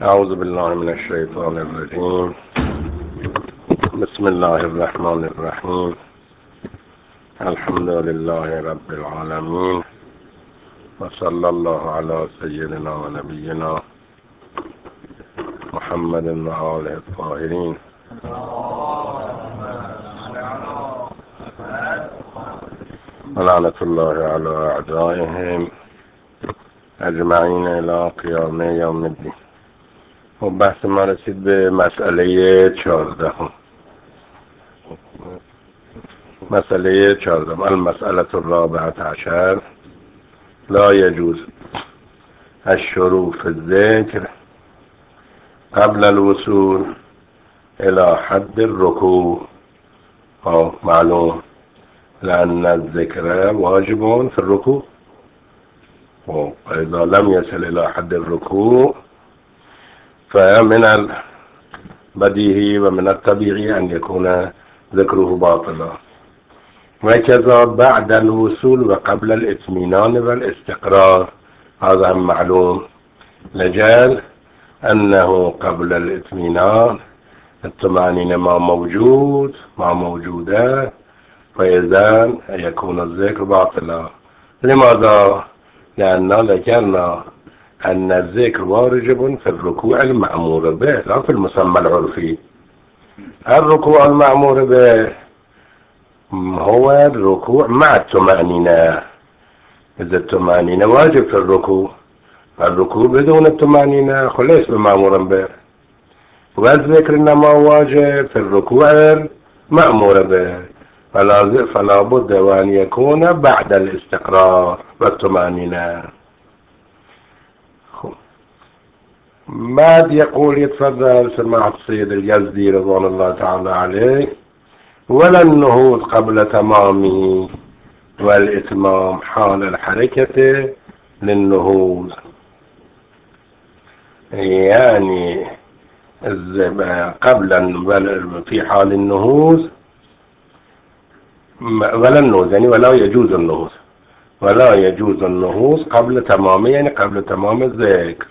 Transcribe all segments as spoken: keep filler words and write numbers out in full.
أعوذ بالله من الشيطان الرجيم. بسم الله الرحمن الرحيم. الحمد لله رب العالمين، وصلى الله على سيدنا ونبينا محمد وآله الطاهرين. ولعنة الله على أعدائهم أجمعين إلى قيام يوم الدين. و بحث ما رسید به مسئله چهارده. مسئله چهارده، المسئله الرابعة عشر، لا يجوز الشروع في الذكر قبل الوصول إلى حد الركوع. أو معلوم لأن الذكر واجب في الركوع، وإذا لم يصل إلى حد الركوع فمن البديهي ومن الطبيعي أن يكون ذكره باطلا. وكذا بعد الوصول وقبل الاطمئنان والاستقرار، هذا هم معلوم، لجال أنه قبل الاطمئنان الطمأنينة ما موجود ما موجودة، فإذا يكون الذكر باطلا. لماذا؟ لأننا ذكرنا أن الذكر واجب في الركوع المأمور به، لا في المسمى العرفي. الركوع المأمور به هو الركوع مع الطمأنينة. إذا الطمأنينة واجب في الركوع، الركوع بدون الطمأنينة ليس بمأمور به. والذكر إنما واجب في الركوع المأمور به، فلا, فلا بد وأن يكون بعد الاستقرار والطمأنينة. بعد يقول يتفضل سماحة السيد اليزدي رضوان الله تعالى عليه: ولا النهوض قبل تمامه والإتمام حال الحركة للنهوض. يعني قبل في حال النهوض ولا النهوض، يعني ولا يجوز النهوض ولا يجوز النهوض قبل تمامه، يعني قبل تمام الذكر.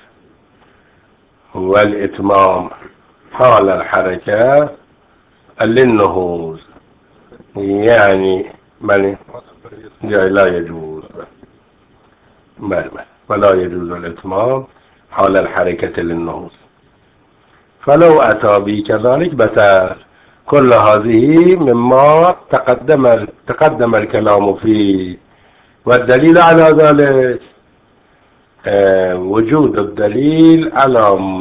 والإتمام حال الحركة للنهوض، يعني بل لا يجوز بل ولا يجوز الإتمام حال الحركة للنهوض. فلو أتى به كذلك بطل. كل هذه مما تقدم تقدم الكلام فيه. والدليل على ذلك آه وجود الدليل على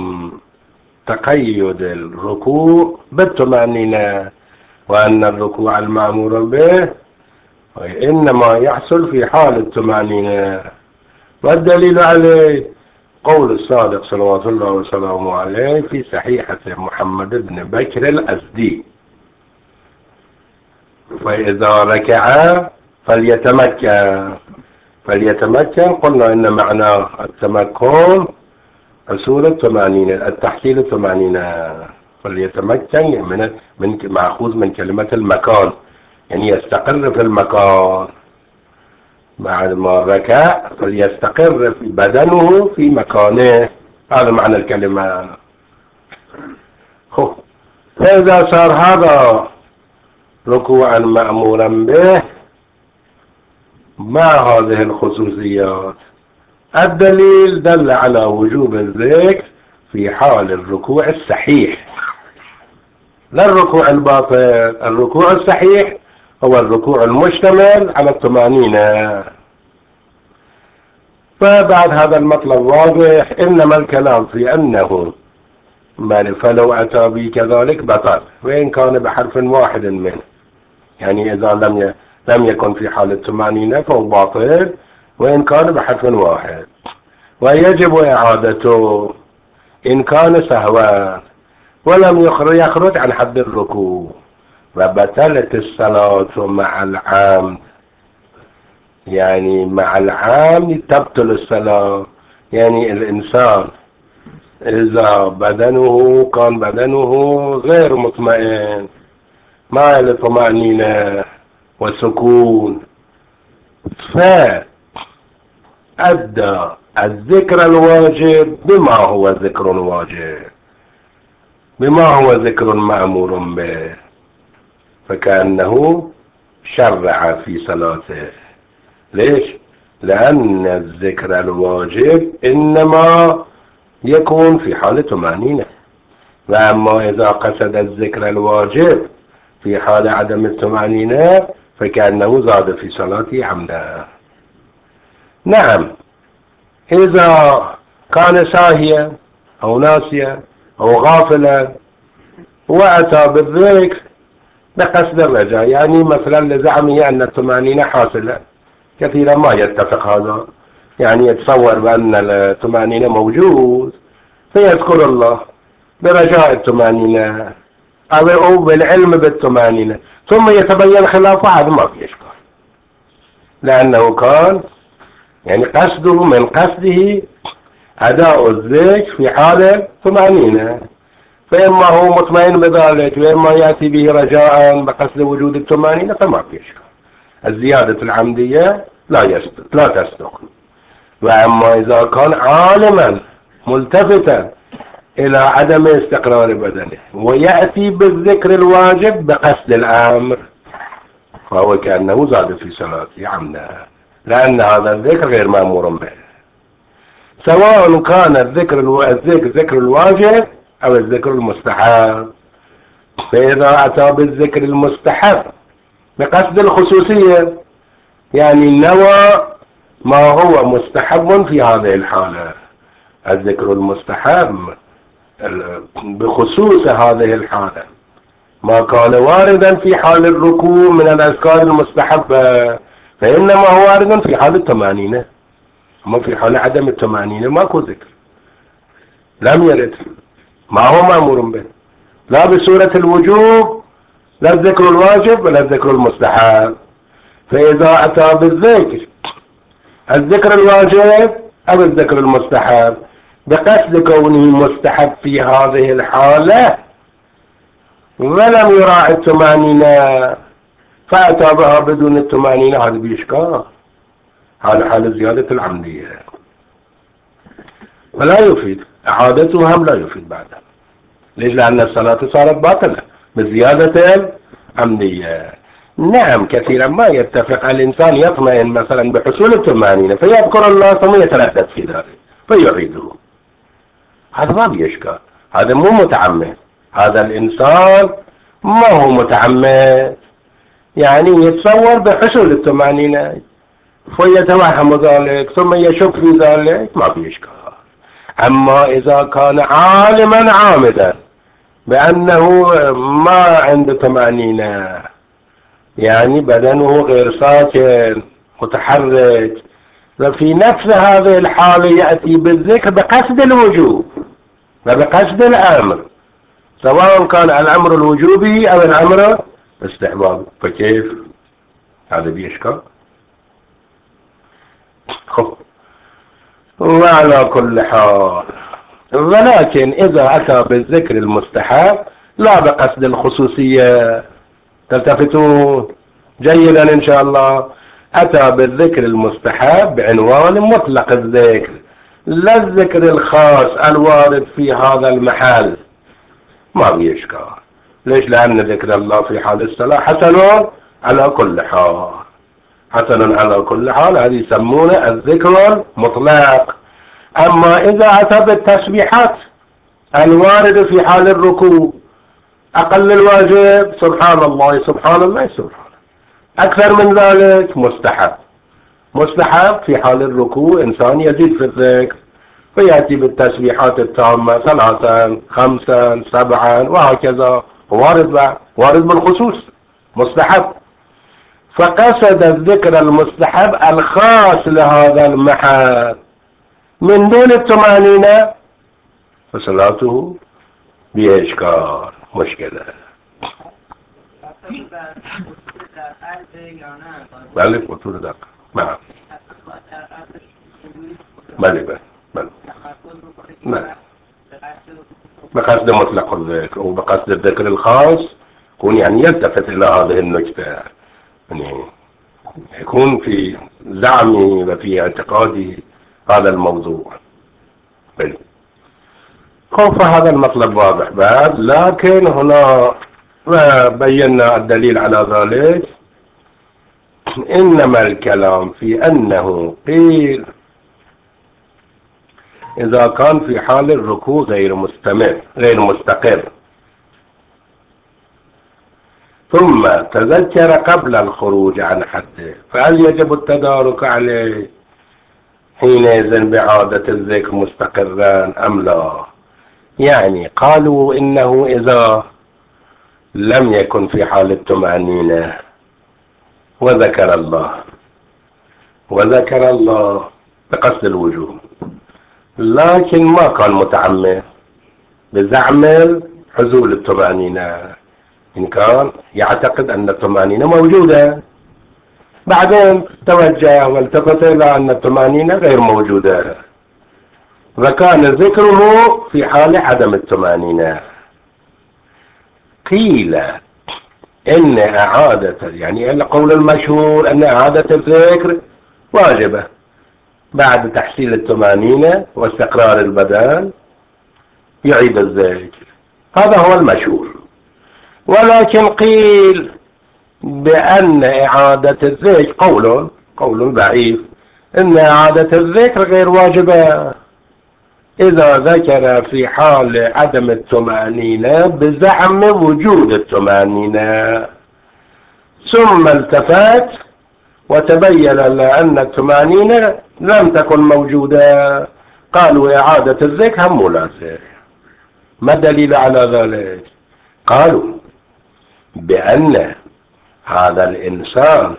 تقيد الركوع بالطمأنينة، وأن الركوع المأمور به إنما يحصل في حال الطمأنينة. والدليل عليه قول الصادق صلوات الله وسلامه عليه في صحيحة محمد بن بكر الأزدي: فإذا ركع فليتمكن. فليتمكن قلنا إن معنى التمكن حصول الطمأنينة، التحصيل الطمأنينة. فليتمكن من من مأخوذ من كلمة المكان، يعني يستقر في المكان. بعد ما ركع فليستقر في بدنه في مكانه، هذا معنى الكلمة. فإذا صار هذا ركوعا مأمورا به مع هذه الخصوصيات، الدليل دل على وجوب الذكر في حال الركوع الصحيح، لا الركوع الباطل. الركوع الصحيح هو الركوع المشتمل على الطمأنينة. فبعد هذا المطلب واضح، إنما الكلام في أنه فلو أتى به كذلك بطل، وإن كان بحرف واحد منه. يعني إذا لم لم يكن في حال الطمأنينة فهو باطل، وإن كان بحرف واحد. ويجب إعادته إن كان سهوا ولم يخرج عن حد الركوع، وبطلت الصلاة مع العام. يعني مع العام تبطل الصلاة. يعني الإنسان إذا بدنه كان بدنه غير مطمئن، ما لطمأنينة وسكون، فأدى الذكر الواجب بما هو ذكر واجب، بما هو ذكر مأمور به، فكأنه شرع في صلاته. ليش؟ لأن الذكر الواجب إنما يكون في حال طمأنينة، وأما إذا قصد الذكر الواجب في حال عدم الطمأنينة فكأنه زاد في صلاته عمدا. نعم، إذا كان ساهيا أو ناسيا أو غافلا وأتى بالذكر بقصد الرجاء، يعني مثلا لزعمه أن الطمأنينة حاصلة، كثيرا ما يتفق هذا، يعني يتصور بأن الطمأنينة موجود فيذكر الله برجاء الطمأنينة أو بالعلم بالطمأنينة، ثم يتبين خلافه، هذا ما في إشكال، لأنه كان يعني قصده من قصده أداء الذكر في حال طمأنينة، فإما هو مطمئن بذلك وإما يأتي به رجاء بقصد وجود الطمأنينة فما في إشكال. الزيادة العمدية لا يصدق لا تصدق. وأما إذا كان عالما ملتفتا إلى عدم استقرار بدنه ويأتي بالذكر الواجب بقصد الأمر فهو كأنه زاد في صلاته عمدا، لأن هذا الذكر غير مأمور به، سواء كان الذكر الذكر ذكر الواجب أو الذكر المستحب. فإذا أتى بالذكر المستحب بقصد الخصوصية، يعني نوى ما هو مستحب في هذه الحالة، الذكر المستحب بخصوص هذه الحالة ما كان واردا في حال الركوع من الأذكار المستحبة فإنما هو واردا في حال الطمأنينة، أما في حال عدم الطمأنينة ماكو ذكر، لم يرد، ما هو مأمور به، لا بسورة الوجوب، لا الذكر الواجب ولا الذكر المستحب. فإذا أتى بالذكر الذكر الواجب أو الذكر المستحب بقصد كونه مستحب في هذه الحالة ولم يراعي الطمأنينة فأتى بها بدون الطمأنينة، هذا بإشكال، هذا حال زيادة العمدية ولا يفيد إعادته، هم لا يفيد بعدها. ليش؟ لأن الصلاة صارت باطلة بزيادة العمدية. نعم، كثيرا ما يتفق الإنسان يطمئن مثلا بحصول الطمأنينة فيذكر الله ثم يتردد في ذلك فيعيده، هذا ما بيشكال، هذا مو متعمد، هذا الإنسان ما هو متعمد، يعني يتصور بحصول الطمأنينة فيتوهم ذلك ثم يشك في ذلك، ما بيشكال. أما إذا كان عالما عامدا بأنه ما عنده طمأنينة، يعني بدنه غير ساكن متحرك، ففي نفس هذه الحالة يأتي بالذكر بقصد الوجوب وبقصد الأمر، سواء كان الأمر الوجوبي أو الأمر استحبابي، فكيف؟ هذا بيشكل. وعلى كل حال، ولكن إذا أتى بالذكر المستحب لا بقصد الخصوصية، تلتفتوا جيدا إن شاء الله، أتى بالذكر المستحب بعنوان مطلق الذكر، لا الذكر الخاص الوارد في هذا المحل، ما بيشكال. ليش؟ لأن ذكر الله في حال الصلاة حسن على كل حال، حسن على كل حال، هذه يسمونه الذكر المطلق. أما إذا أتى بالتسبيحات الوارد في حال الركوع، أقل الواجب سبحان الله سبحان الله سبحان، أكثر من ذلك مستحب، مستحب في حال الركوع إنسان يزيد في الذكر فيأتي بالتسبيحات التامة ثلاثا خمسا سبعا وهكذا، وارد وارد بالخصوص مستحب، فقصد الذكر المستحب الخاص لهذا المحل من دون الطمأنينة فصلاته بإشكال، مشكلة. بله بطول دقة نعم بله بله بله بقصد مطلق الذكر وبقصد الذكر الخاص يكون يعني يلتفت إلى هذه النكتة، يعني يكون في زعمي وفي اعتقادي هذا الموضوع. خوف هذا المطلب واضح بعد، لكن هنا بينا الدليل على ذلك. إنما الكلام في أنه قيل إذا كان في حال الركوع غير مستمر غير مستقر ثم تذكر قبل الخروج عن حده، فهل يجب التدارك عليه حينئذ بعادة الذكر مستقرا أم لا؟ يعني قالوا إنه إذا لم يكن في حال الطمأنينة وذكر الله وذكر الله بقصد الوجوب، لكن ما كان متعمد بزعم حصول الطمأنينة، إن كان يعتقد أن الطمأنينة موجودة، بعدين توجه والتفت إلى أن الطمأنينة غير موجودة، وكان ذكره في حال عدم الطمأنينة. قيل إن إعادة، يعني القول المشهور أن إعادة الذكر واجبة بعد تحصيل الطمأنينة واستقرار البدن، يعيد الذكر، هذا هو المشهور. ولكن قيل بأن إعادة الذكر قول قول ضعيف، إن إعادة الذكر غير واجبة إذا ذكر في حال عدم الطمأنينة بزعم وجود الطمأنينة، ثم التفت وتبين أن الطمأنينة لم تكن موجودة، قالوا إعادة الذكر هم ملازم. ما الدليل على ذلك؟ قالوا بأن هذا الإنسان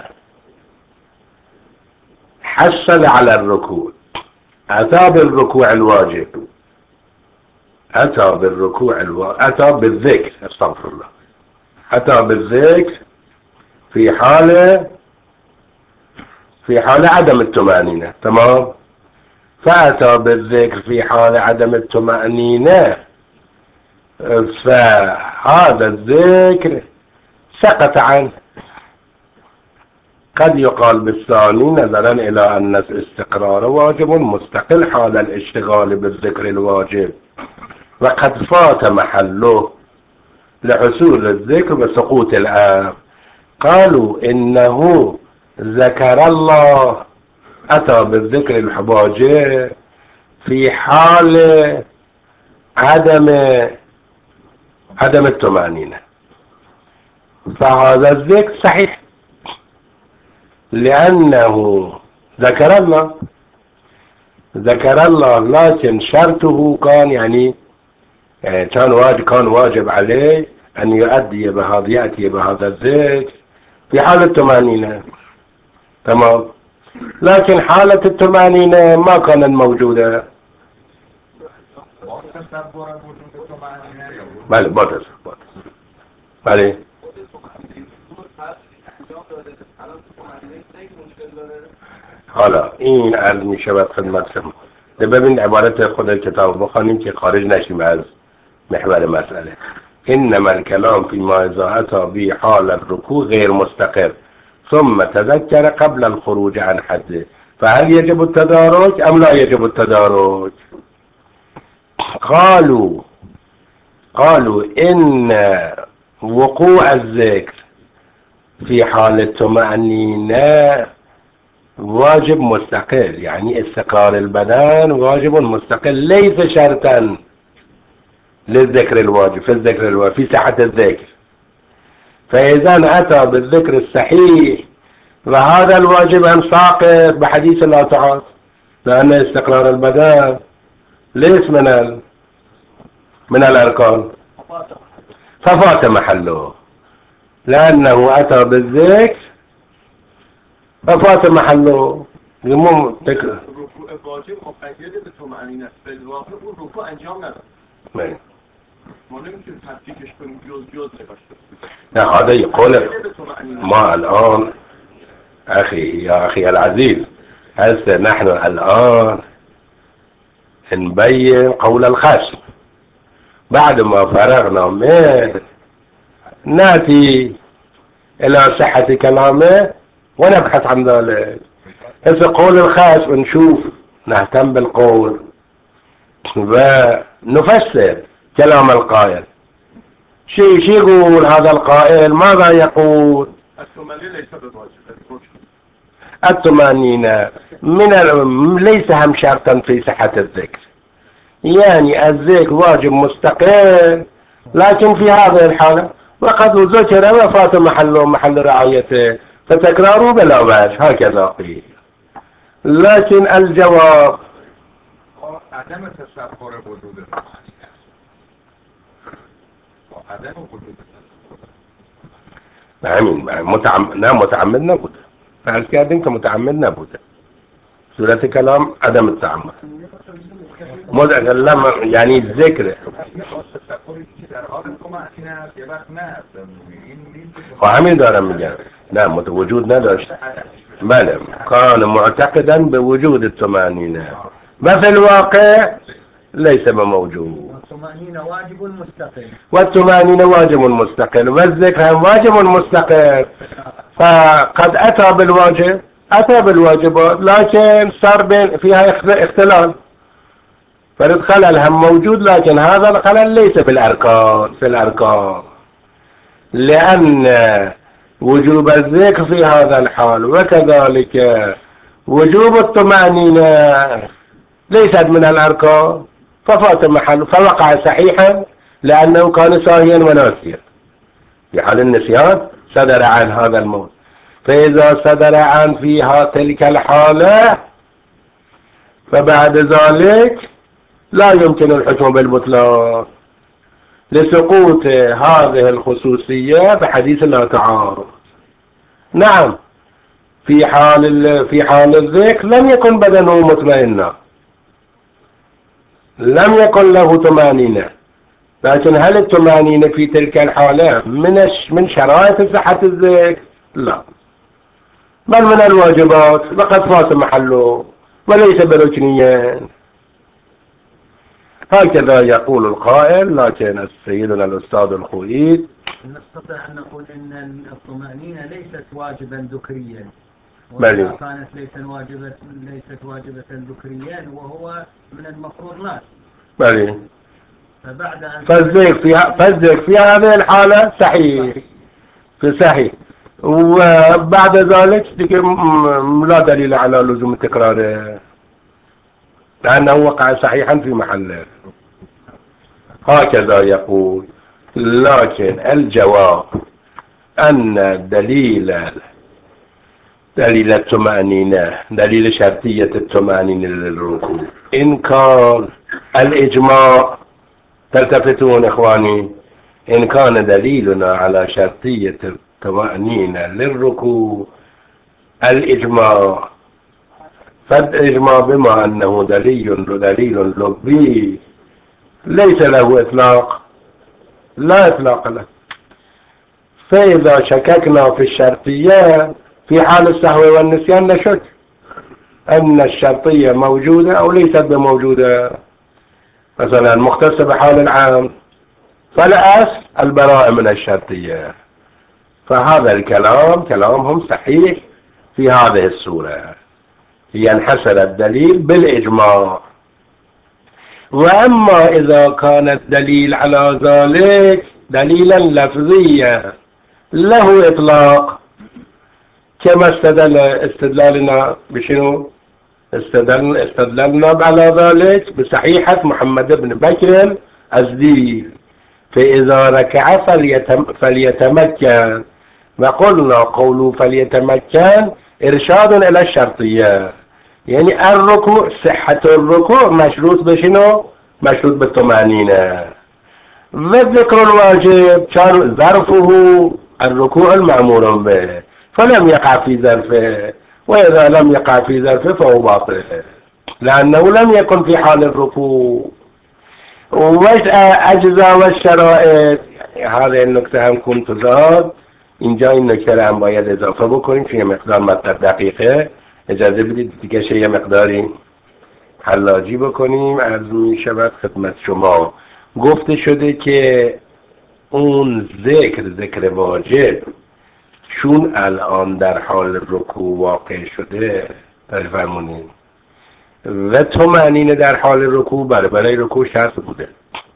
حصل على الركوع، أتى بالركوع الواجب، أتى بالركوع الواجب أتى بالذكر استغفر الله أتى بالذكر في حالة في حال عدم الطمأنينة، تمام؟ فأتى بالذكر في حال عدم الطمأنينة، فهذا الذكر سقط عنه. قد يقال بالثاني نظرا إلى أن الاستقرار واجب مستقل حال الاشتغال بالذكر الواجب، وقد فات محله لحصول الذكر وسقوط الآب. قالوا إنه ذكر الله، أتى بالذكر الواجب في حال عدم عدم الطمأنينة، فهذا الذكر صحيح لأنه ذكر الله ذكر الله لكن شرطه كان يعني كان واجب كان واجب عليه أن يؤدي بهذا يأتي بهذا الذكر في حالة الطمأنينة، تمام؟ لكن حالة الطمأنينة ما كانت موجودة. بله بله بله حالا این عرض می شود خدمتتون. ببین عبارت خود الكتاب بخوانیم که خارج نشیم از محور مسئله. انما الكلام فيما اذا اتى به حال الركوع غير مستقر ثم تذكر قبل الخروج عن حده، فهل يجب التدارك ام لا يجب التدارك؟ قالوا قالوا ان وقوع الذكر في حال الطمأنينة واجب مستقل، يعني استقرار البدن واجب مستقل ليس شرطا للذكر الواجب في الذكر الواجب في صحة الذكر. فإذا أتى بالذكر الصحيح وهذا الواجب أن ساقط بحديث لا تعاد، لأن استقرار البدن ليس من ال... من الأركان، ففات محله لأنه أتى بالذكر ففات محله. المهم تكره الواجب مقید به طمأنینه است، به واقع اون رکوع انجام نداد. نه ما نمیتونیم تفکیکش کنیم جز جز نگاشته. نه هذا يقول ما الآن أخي يا أخي العزيز، هسه نحن الآن نبين قول الخصم، بعد ما فرغنا منه نأتي إلى صحة كلامه ونبحث عن ذلك. هسه قول الخصم نشوف نهتم بالقول ونفسر كلام القائل. شيء شي يقول هذا القائل؟ ماذا يقول؟ الثمانية ليس بالواجب. الثمانين من ال... ليس هم شرطا في صحة الذكر، يعني الذكر واجب مستقل، لكن في هذه الحالة وقد ذكر وفات محله محل رعايته فتكراره بلا وجه، هكذا قيل. لكن الجواب عدم تصور وجود عدم وجود نعم متعمد نعم متعمد نبود، فهل كادم كمتعمد نبود سورة كلام عدم التعمد متكلم يعني الذكر وعمل دارم مجال نعم وجود نداشت بلى كان معتقدا بوجود الثمانين ما في الواقع ليس بموجود. والثمانين واجب مستقل والثمانين واجب مستقل والذكر واجب مستقل، فقد أتى بالواجب أتى بالواجبات لكن صار بين فيها اختلال، فرد خلل هم موجود، لكن هذا الخلل ليس بالأركان في الأركان، لأن وجوب الذكر في هذا الحال وكذلك وجوب الطمأنينة ليست من الأركان، ففات محل فوقع صحيحا لأنه كان ساهيا وناسيا. في حال النسيان صدر عن هذا الموت، فإذا صدر عن فيها تلك الحالة فبعد ذلك لا يمكن الحكم بالبطلان لسقوط هذه الخصوصية بحديث لا تعارض. نعم في حال في حال الذكر لم يكن بدنه مطمئنا، لم يكن له طمأنينة، لكن هل الطمأنينة في تلك الحالة من من شرائط صحة الذكر؟ لا، بل من الواجبات وقد فات محله وليس بركنيا. هكذا يقول القائل، لكن سيدنا الأستاذ الخوئي نستطيع أن نقول أن الطمأنينة ليست واجبا ذكريا، بلي. وإذا كانت ليست واجبة ليست واجبة ذكريا وهو من المفروضات. بلي. فبعد أن فالذكر في فالذكر في هذه الحالة صحيح في صحيح، وبعد ذلك لا دليل على لزوم تكراره لأنه وقع صحيحا في محله. هكذا يقول، لكن الجواب أن دليل دليل الطمأنينة دليل شرطية الطمأنينة للركوع إن كان الإجماع، تلتفتون إخواني، إن كان دليلنا على شرطية الطمأنينة للركوع الإجماع، فالإجماع بما أنه دليل دليل لبي ليس له إطلاق، لا إطلاق له، فإذا شككنا في الشرطية في حال السهو والنسيان نشك أن الشرطية موجودة أو ليست بموجودة، مثلا مختصة بحال العام فالأصل البراءة من الشرطية، فهذا الكلام كلامهم صحيح في هذه الصورة، ينحصر الدليل بالإجماع. وأما إذا كان الدليل على ذلك دليلا لفظيا له إطلاق، كما استدل استدلالنا بشنو؟ استدل استدللنا على ذلك بصحيحة محمد بن بكر الأزدي، فإذا ركع فليتم فليتمكن، وقلنا قوله فليتمكن إرشاد إلى الشرطية، يعني الركوع صحة الركوع مشروط بشنو؟ مشروط بالطمأنينة. والذكر الواجب كان ظرفه الركوع المأمور به فلم يقع في ظرفه، وإذا لم يقع في ظرفه فهو باطل لأنه لم يكن في حال الركوع. والأجزاء والشرائط هذه النكتة هم كنت زاد إن جاء النكتة هم باید إضافة بکنیم في مقدار مطلب دقیقه. اجازه بدید دیگه شیء مقداری حلاجی بکنیم. عرض می شود خدمت شما گفته شده که اون ذکر ذکر واجب چون الان در حال رکوع واقع شده، فرمونید و طمأنینه در حال رکوع برای برای رکوع شرط بوده،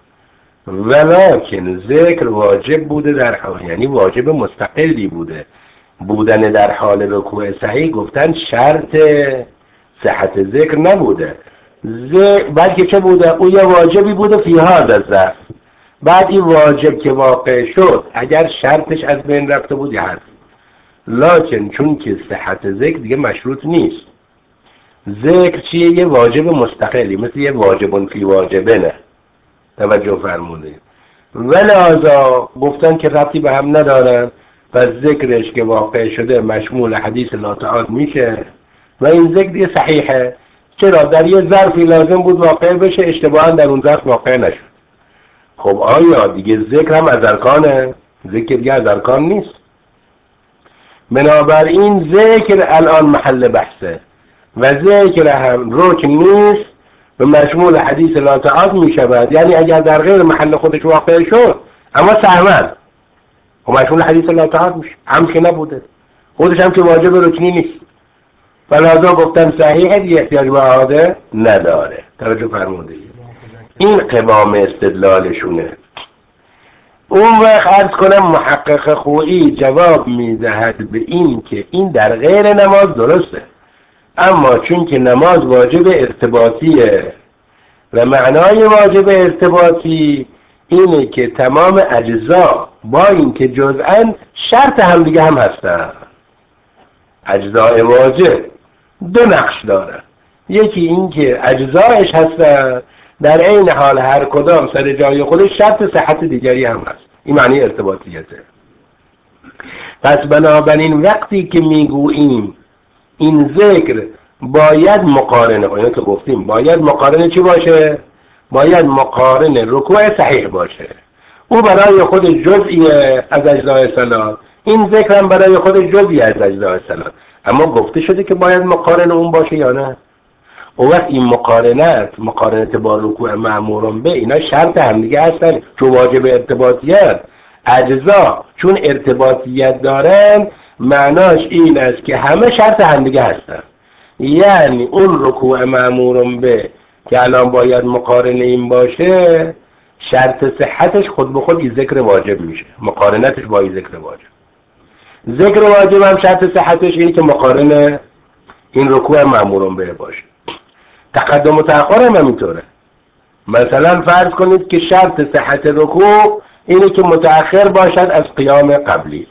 ولکن ذکر واجب بوده در حال، یعنی واجب مستقلی بوده. بودن در حال رکوع صحیح گفتن شرط صحت ذکر نبوده، بلکه چه بوده؟ او یه واجبی بوده فی هذا الظرف. بعد این واجب که واقع شد اگر شرطش از بین رفته بود یه هست، لکن چون که صحت ذکر دیگه مشروط نیست. ذکر چیه؟ یه واجب مستقلی، مثل یه واجبون فی واجبه. نه توجه فرمودید. ولذا گفتن که ربطی به هم ندارن، پس ذکرش که واقع شده مشمول حدیث لا تعال میشه و این ذکر دیگه صحیحه. چرا؟ در یه ظرفی لازم بود واقع بشه، اشتباها در اون ظرف واقع نشد. خب آیا دیگه ذکر هم از ارکانه؟ ذکر دیگه از ارکان نیست. بنابراین ذکر الان محل بحثه و ذکر هم رکن نیست و مشمول حدیث لا تعاد می شود. یعنی اگر در غیر محل خودش واقع شد اما سهمن و مشمول حدیث لا تعاد میشه، هم که نبوده، خودش هم که واجب رکنی نیست. فلازم گفتن صحیحه دیگه احتیاج به اعاده نداره. توجه فرمودید. این قوام استدلالشونه. اون وقت عرض کنم محقق خویی جواب میدهد به این که این در غیر نماز درسته، اما چون که نماز واجب ارتباطیه و معنای واجب ارتباطی اینه که تمام اجزا با این که جزءاً شرط هم دیگه هم هستن. اجزای واجب دو نقش داره، یکی این که اجزایش هستن، در این حال هر کدام سر جای خودش شرط صحت دیگری هم هست. این معنی ارتباطیته. پس بنابراین وقتی که میگوییم این ذکر باید مقارنه، اینو که گفتیم باید مقارنه چی باشه؟ باید مقارنه رکوع صحیح باشه. او برای خود جزئی از اجزای صلات، این ذکر هم برای خود جزئی از اجزای صلات، اما گفته شده که باید مقارنه اون باشه یا نه؟ اون وقت این مقارنت مقارنت با رکوع مأمورون به اینا شرط هم دیگه هستن، چون واجب ارتباطیت اجزا چون ارتباطیت دارن معناش این است که همه شرط هم دیگه هستن. یعنی اون رکوع مأمورون به که الان باید مقارنه این باشه، شرط صحتش خود به خود این ذکر واجب میشه، مقارنتش با این ذکر واجب. ذکر واجب هم شرط صحتش اینه که مقارنه این رکوع مأمورون به باشه. تقدم و تأخر هم همینطوره. مثلا فرض کنید که شرط صحت رکوع اینه که متأخر باشد از قیام قبلی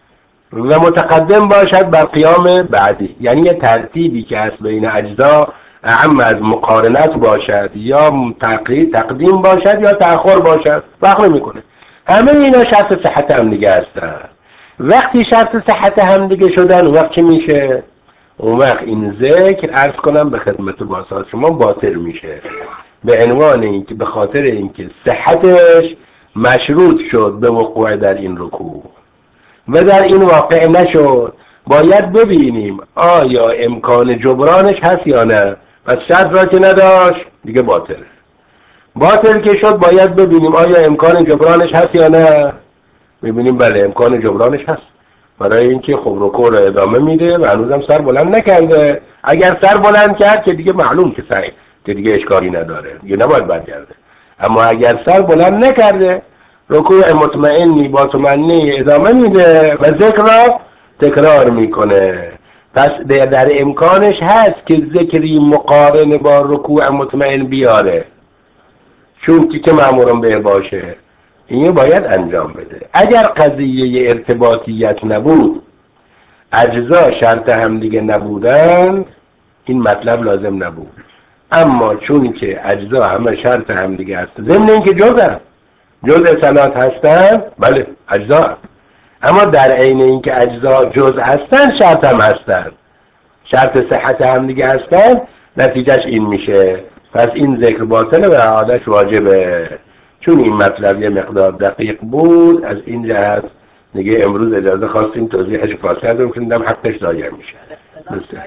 و متقدم باشد بر قیام بعدی، یعنی یه ترتیبی که هست بین اجزا، اهم از مقارنت باشد یا تقدیم باشد یا تأخر باشد، فرق نمیکنه. همه اینا شرط صحت هم دیگه هستن. وقتی شرط صحت هم دیگه شدن وقت چی میشه؟ اون وقت این ذکر عرض کنم به خدمت باسات شما باطل میشه، به عنوان اینکه به خاطر اینکه صحتش مشروط شد به وقوع در این رکوع و در این واقع نشد. باید ببینیم آیا امکان جبرانش هست یا نه. پس شرط را که نداشت دیگه باطل. باطل که شد باید ببینیم آیا امکان جبرانش هست یا نه. ببینیم بله امکان جبرانش هست، برای اینکه خب رکوع رو ادامه میده و هنوزم سر بلند نکرده. اگر سر بلند کرد که دیگه معلوم که صحیح، که دیگه اشکالی نداره، دیگه نباید برگرده. اما اگر سر بلند نکرده رکوع مطمئنی با طمأنینه ادامه میده و ذکر را تکرار میکنه. پس در امکانش هست که ذکری مقارن با رکوع مطمئن بیاره، چون که مأمورم به باشه این باید انجام بده. اگر قضیه ارتباطیت نبود، اجزا شرط هم دیگه نبودن، این مطلب لازم نبود. اما چون که اجزا همه شرط هم دیگه هست، ضمن این که جزء جزء صلات هستن، بله اجزا، اما در عین این که اجزا جزء هستن شرط هم هستن، شرط صحت هم دیگه هستن، نتیجهش این میشه. پس این ذکر باطله و اعادهش واجبه. چون این مطلب یه مقدار دقیق بود، از این جهت دیگه امروز اجازه خواستیم توضیحش فارسی کردیم که دیدم حقش ضایع میشه.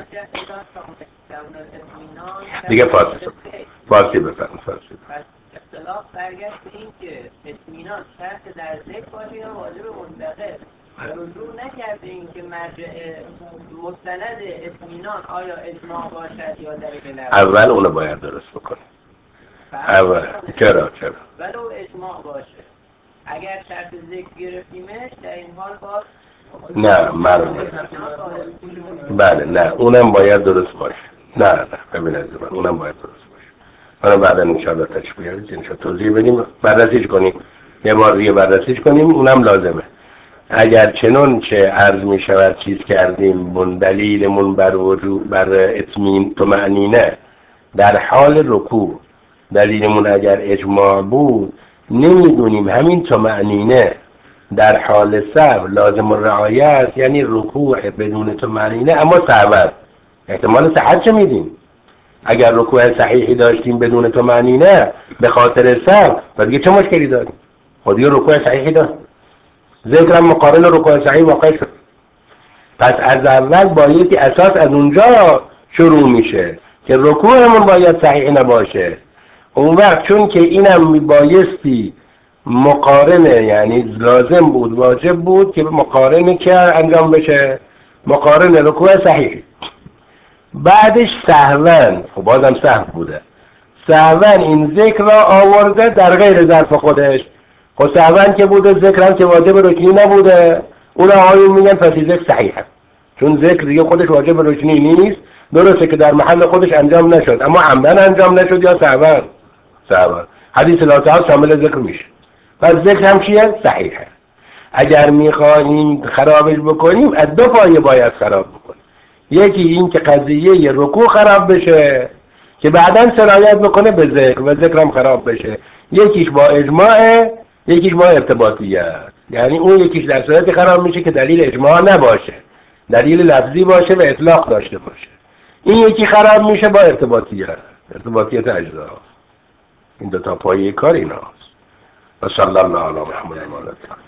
دیگه فارسی فارسی بفرم فارسی اختلاف برگشت به این که اطمینان شرط در ذکر باشه یا واجب مطلقه رجوع نکردیم که مرجع مستند اطمینان آیا اجماع باشد یا دلیل نظر. اول اونو باید درست بکنیم. اول چرا چرا ولو اجماع باشه اگر شرط ذکر گرفتیمش در این حال باز نه مرد بله نه اونم باید درست باشه. نه نه ببین از من اونم باید درست باشه. حالا بعدا انشاءالله تشبیه انشاءالله توضیح بدیم بررسیش کنیم یه بار دیگه بررسیش کنیم اونم لازمه. اگر چنون چه عرض می شود چیز کردیم بن دلیلمون بر وجود بر اطمین طمأنینه در حال رکوع دلیلمون اگر اجماع بود نمیدونیم همین طمأنینه در حال سهو لازم الرعایه است یعنی رکوع بدون طمأنینه اما سهو احتمال صحت چه میدیم اگر رکوع صحیحی داشتیم بدون طمأنینه به خاطر سهو و دیگه چه مشکلی داریم خودی رکوع صحیحی داشت ذکرم مقارن رکوع صحیح واقع شد پس از اول بایدی اساس از اونجا شروع میشه که رکوعمون باید صحیح نباشه اون وقت چون که اینم میبایستی مقارنه یعنی لازم بود واجب بود که مقارنه که انجام بشه مقارنه رکوع صحیح بعدش سهون خب بازم سهو بوده سهون این ذکر را آورده در غیر ظرف خودش خب سهون که بوده ذکر هم که واجب رکنی نبوده اون آقایون میگن پس ذکر صحیحه چون ذکر دیگه خودش واجب رکنی نیست درسته که در محل خودش انجام نشد اما عمدن انجام نشد یا سهون سهون حدیث لا شامل ذکر میشه پس ذکر هم چیه؟ صحیحه اگر میخواهیم خرابش بکنیم از دو پایه باید خراب بکنیم یکی این که قضیه رکوع خراب بشه که بعداً سرایت بکنه به ذکر و ذکر هم خراب بشه یکیش با اجماعه یکیش با ارتباطیه یعنی اون یکیش در صورتی خراب میشه که دلیل اجماع نباشه دلیل لفظی باشه و اطلاق داشته باشه این یکی خراب میشه با ارتباطیه ارتباطیت اجزا این دو تا پایه کار ایناست و صلی الله علی محمد و آله